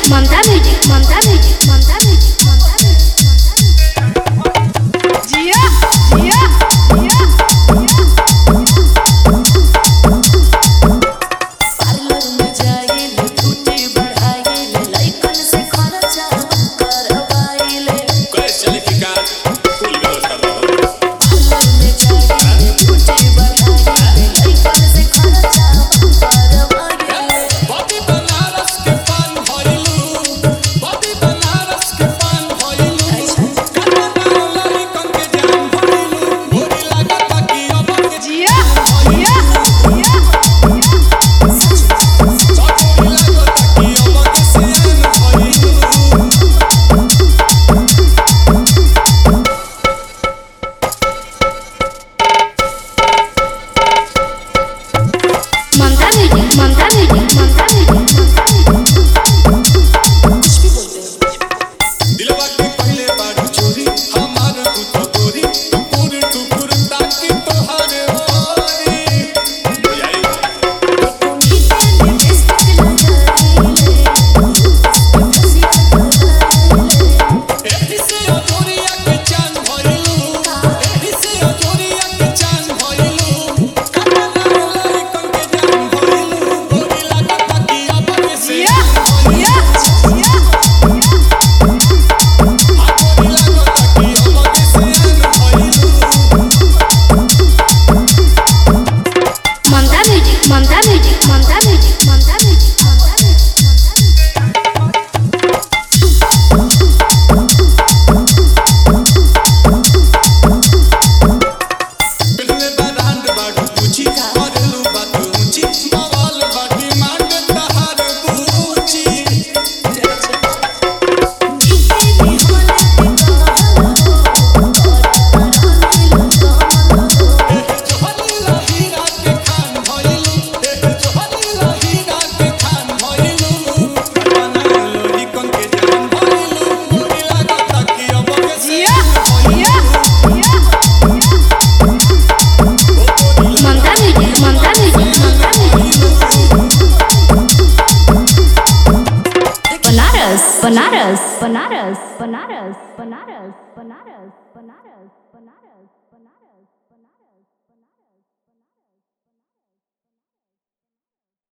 ममता music Mamta music Mamta music Mamta music जिया जिया जिया पार्लर में जाइले फूटी बढ़ाइले लइकन से खर्चा करवाइले कैसे चले की कार फुल व्यवस्था रहो पार्लर में जाइले फूटी बढ़ाइले लइकन से खर्चा करवाइले बाती बनारस के पान भइलू बाती बनारस के पान भइलू कतना लई कन के जान भइलू गोरी लागत कि अब के जिया जिया जिया गोरी लागत कि अब के सियान भइलू Mamta music Mamta music Mamta music कुछ भी बोलते हो दिलवा के पहले बार चोरी हमार तू तो गोरी टुकुर ताकि तोहार ओरी बुझाई मीठे में टेस्ट लगाइले हंसी करवाइले एही से अजोरिया के चांद भइलू एही से अजोरिया के चांद भइलू कतना लई कन के जान भइलू गोरी लागत कि अब के जिया सियान जिया जिया गोरी लागत कि अब के सियान भइलू Mamta music Mamta music Mamta music Mamta music Mamta बिलने बरांड बाडू पूछी करलू बात ऊंची बवाल बाटी मांड तहार पूछी मीठे में होले के जोहरी लहीरा के खान भइलू जोहरी लहीरा के खान भइलू कतना लोरी कन के जान भइलू गोरी लागत कि अब के जिया सियान जिया जिया Mamta music Mamta music Mamta music Banaras Banaras Banaras Banaras Banaras Banaras